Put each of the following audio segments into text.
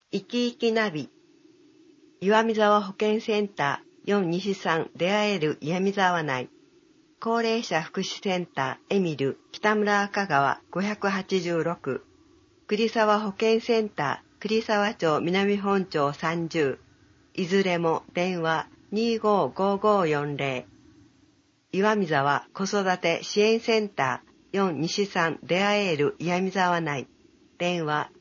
いきいきナビ。岩見沢保健センター4西3出会える岩見沢内。高齢者福祉センターエミル北村赤川586。栗沢保健センター栗沢町南本町30。いずれも電話255540。岩見沢子育て支援センター4西3出会える岩見沢内。電話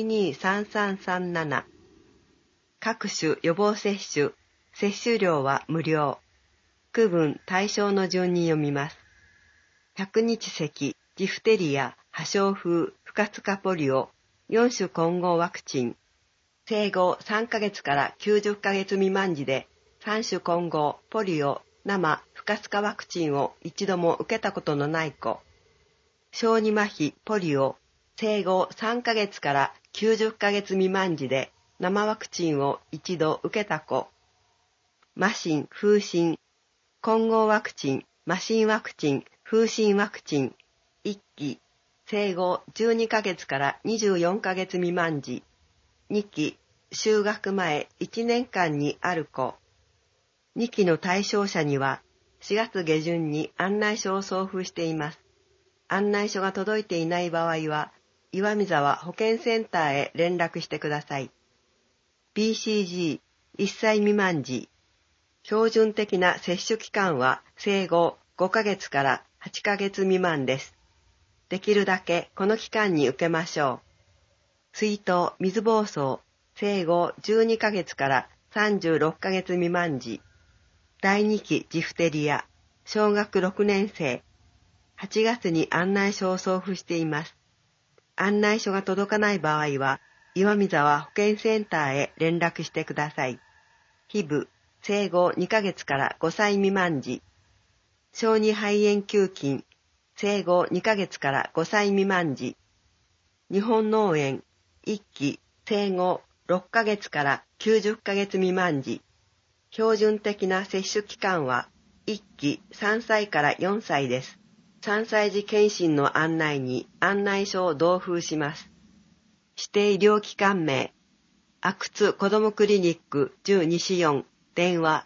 223337。各種予防接種、接種料は無料。区分対象の順に読みます。100日咳、ジフテリア、破傷風、不活化ポリオ、4種混合ワクチン。生後3ヶ月から90ヶ月未満児で3種混合ポリオ、生、不活化ワクチンを一度も受けたことのない子。小児麻痺、ポリオ、生後3ヶ月から90ヶ月未満児で生ワクチンを一度受けた子。麻疹、風疹、混合ワクチン、麻疹ワクチン、風疹ワクチン、1期、生後12ヶ月から24ヶ月未満児。2期、就学前1年間にある子。2期の対象者には4月下旬に案内書を送付しています。案内書が届いていない場合は、岩見沢保健センターへ連絡してください。BCG、1歳未満児。標準的な接種期間は生後5ヶ月から8ヶ月未満です。できるだけこの期間に受けましょう。水痘、水疱瘡、生後12ヶ月から36ヶ月未満児。第2期ジフテリア、小学6年生。8月に案内書を送付しています。案内書が届かない場合は、岩見沢保健センターへ連絡してください。ヒブ、生後2ヶ月から5歳未満児。小児肺炎球菌、生後2ヶ月から5歳未満児。日本脳炎、1期、生後6ヶ月から90ヶ月未満児。標準的な接種期間は1期3歳から4歳です。3歳児検診の案内に案内書を同封します。指定医療機関名、阿久津子どもクリニック10西4、電話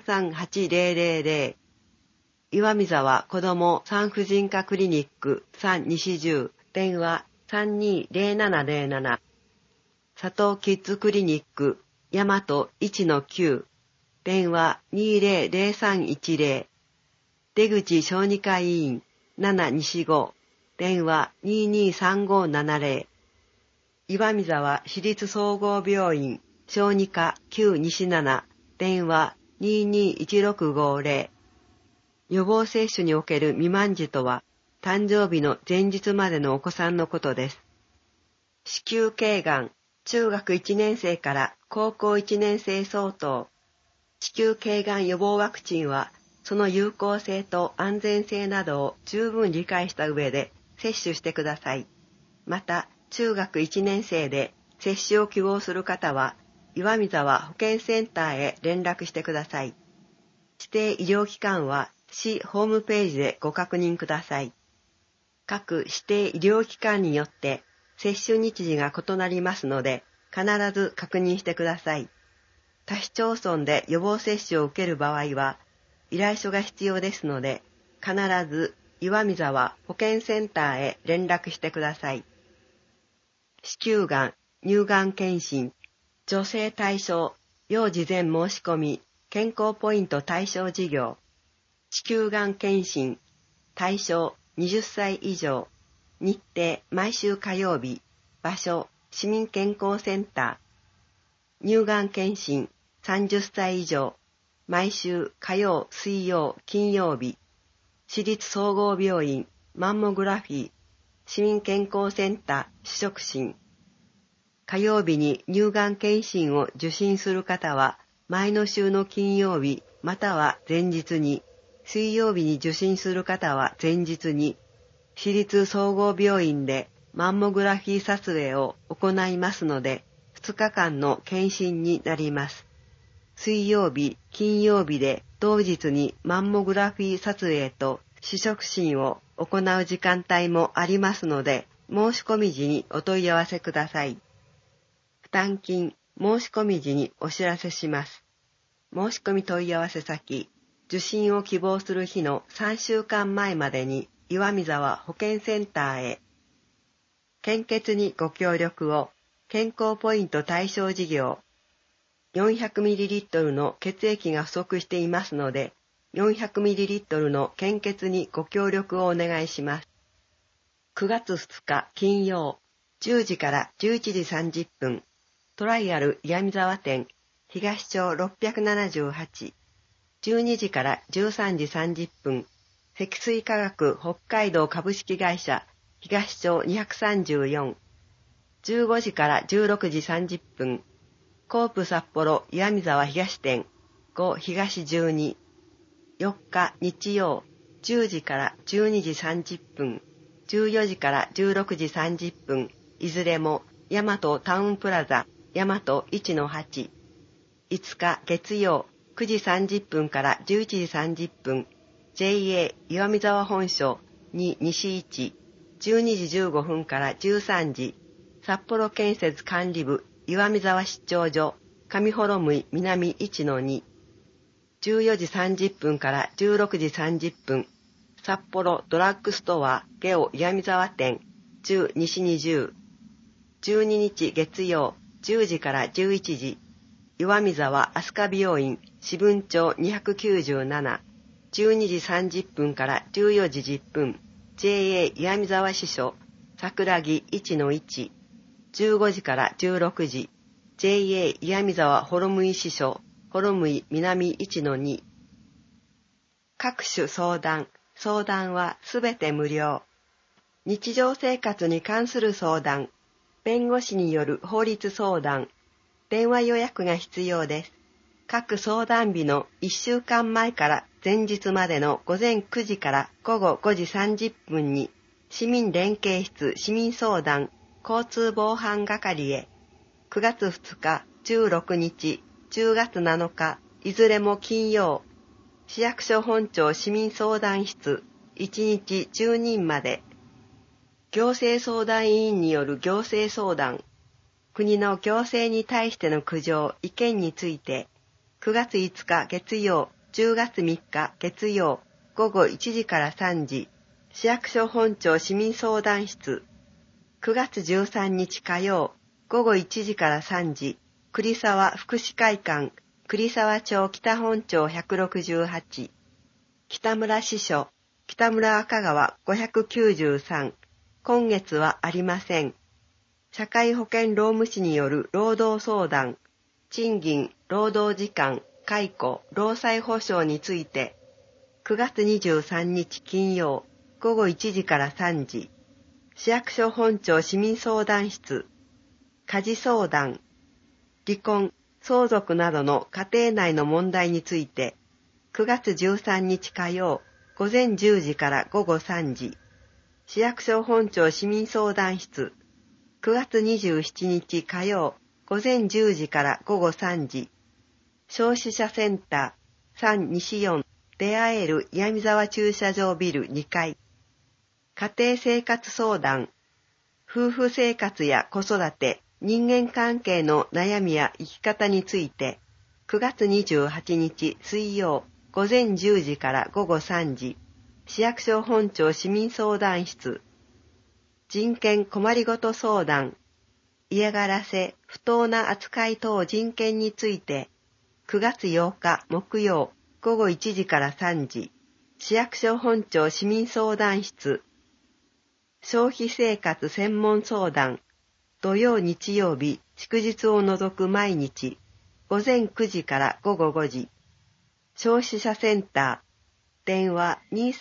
338000。岩見沢子ども産婦人科クリニック3西10、電話320707。佐藤キッズクリニック大和1-9、電話200310。出口小児科医院7西5、電話223570。岩見沢市立総合病院小児科9西7、電話221650。予防接種における未満児とは、誕生日の前日までのお子さんのことです。子宮頸がん、中学1年生から高校1年生相当。子宮頸がん予防ワクチンは、その有効性と安全性などを十分理解した上で接種してください。また、中学1年生で接種を希望する方は、岩見沢保健センターへ連絡してください。指定医療機関は市ホームページでご確認ください。各指定医療機関によって接種日時が異なりますので、必ず確認してください。他市町村で予防接種を受ける場合は、依頼書が必要ですので、必ず岩見沢保健センターへ連絡してください。子宮がん、乳がん検診、女性対象、要事前申し込み、健康ポイント対象事業、子宮がん検診、対象20歳以上、日程毎週火曜日、場所市民健康センター、乳がん検診30歳以上、毎週火曜、水曜、金曜日、市立総合病院、マンモグラフィー、市民健康センター、主触診。火曜日に乳がん検診を受診する方は、前の週の金曜日、または前日に、水曜日に受診する方は前日に、市立総合病院でマンモグラフィー撮影を行いますので、2日間の検診になります。水曜日、金曜日で同日にマンモグラフィー撮影と主触診を行う時間帯もありますので、申し込み時にお問い合わせください。 担金、申し込み時にお知らせします。申し込み問い合わせ先、受診を希望する日の3週間前までに岩見沢保健センターへ。献血にご協力を。健康ポイント対象事業。400ml の血液が不足していますので、400ml の献血にご協力をお願いします。9月2日金曜、10時から11時30分、トライアル岩見沢店、東町678、12時から13時30分、積水化学北海道株式会社、東町234、15時から16時30分、コープ札幌岩見沢東店5東12、4日日曜10時から12時30分、14時から16時30分、いずれも大和タウンプラザ大和 1-8、5日月曜9時30分から11時30分、JA 岩見沢本所2西1、12時15分から13時、札幌建設管理部岩見沢出張所上幌向南 1-2、14時30分から16時30分、札幌ドラッグストアゲオ岩見沢店10西20、12日月曜10時から11時、岩見沢飛鳥病院四分町297、12時30分から14時10分、JA 岩見沢支所桜木 1-1、15時から16時、JA 岩見沢ホロムイ支所ホロムイ南 1-2。各種相談はすべて無料。日常生活に関する相談、弁護士による法律相談、電話予約が必要です。各相談日の1週間前から前日までの午前9時から午後5時30分に市民連携室市民相談交通防犯係へ。9月2日、16日、10月7日、いずれも金曜。市役所本庁市民相談室、1日10人まで。行政相談委員による行政相談。国の行政に対しての苦情、意見について、9月5日月曜、10月3日月曜、午後1時から3時、市役所本庁市民相談室。9月13日火曜、午後1時から3時、栗沢福祉会館、栗沢町北本町168、北村支所、北村赤川593、今月はありません。社会保険労務士による労働相談、賃金、労働時間、解雇、労災保障について、9月23日金曜、午後1時から3時、市役所本庁市民相談室、家事相談、離婚、相続などの家庭内の問題について、9月13日火曜、午前10時から午後3時、市役所本庁市民相談室、9月27日火曜、午前10時から午後3時、消費者センター3西4出会える岩見沢駐車場ビル2階、家庭生活相談、夫婦生活や子育て、人間関係の悩みや生き方について、9月28日水曜午前10時から午後3時、市役所本庁市民相談室、人権困りごと相談、嫌がらせ、不当な扱い等人権について、9月8日木曜午後1時から3時、市役所本庁市民相談室、消費生活専門相談、土曜日曜日祝日を除く毎日、午前9時から午後5時、消費者センター、電話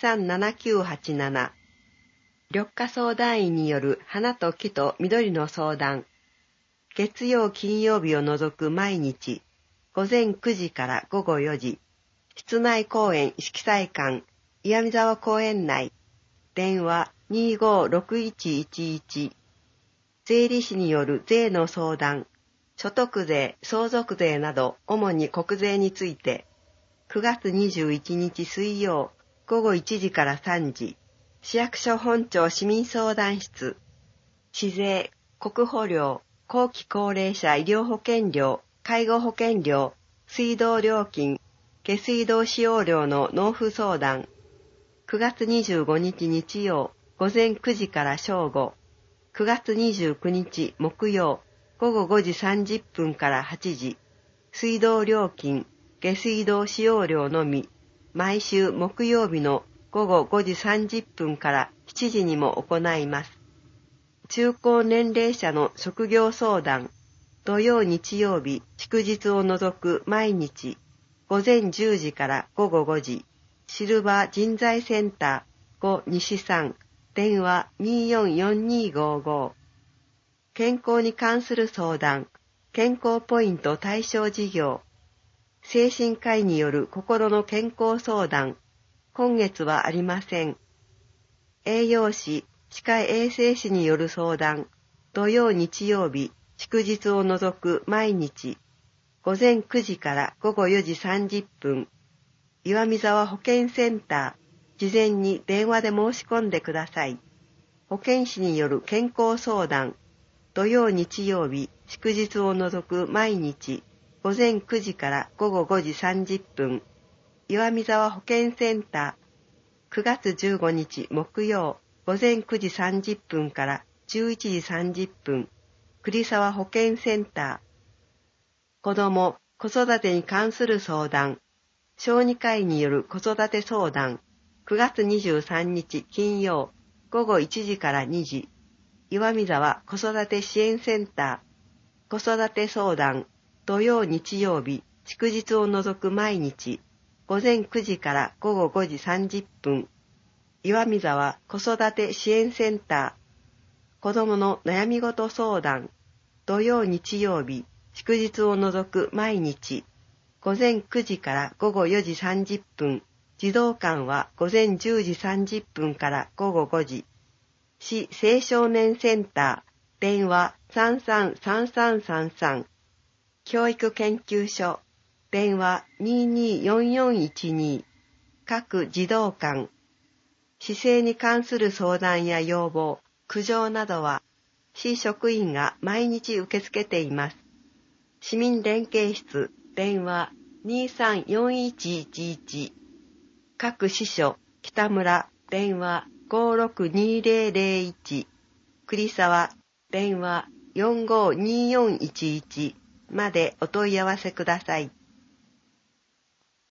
237987、緑化相談員による花と木と緑の相談、月曜金曜日を除く毎日、午前9時から午後4時、室内公園色彩館、岩見沢公園内、電話256111、税理士による税の相談、所得税、相続税など主に国税について、9月21日水曜午後1時から3時、市役所本庁市民相談室、市税、国保料、 後期高齢者医療保険料、介護保険料、水道料金、下水道使用料の納付相談。9月25日日曜、午前9時から正午。9月29日木曜、午後5時30分から8時。水道料金、下水道使用料のみ、毎週木曜日の午後5時30分から7時にも行います。中高年齢者の職業相談、土曜日曜日、祝日を除く毎日、午前10時から午後5時、シルバー人材センター5西3、電話244255。健康に関する相談、健康ポイント対象事業、精神科医による心の健康相談、今月はありません。栄養士、歯科衛生士による相談、土曜日曜日、祝日を除く毎日、午前9時から午後4時30分、岩見沢保健センター、事前に電話で申し込んでください。保健師による健康相談、土曜日曜日、祝日を除く毎日、午前9時から午後5時30分、岩見沢保健センター、9月15日木曜、午前9時30分から11時30分、栗沢保健センター。子ども・子育てに関する相談、小児科医による子育て相談、9月23日金曜、午後1時から2時、岩見沢子育て支援センター、子育て相談、土曜日曜日、祝日を除く毎日、午前9時から午後5時30分、岩見沢子育て支援センター、子どもの悩み事相談、土曜日曜日、祝日を除く毎日、午前9時から午後4時30分、児童館は午前10時30分から午後5時、市青少年センター、電話333333、教育研究所、電話224412、各児童館、姿勢に関する相談や要望、苦情などは、市職員が毎日受け付けています。市民連携室、電話234111、各支所、北村、電話562001、栗沢、電話452411までお問い合わせください。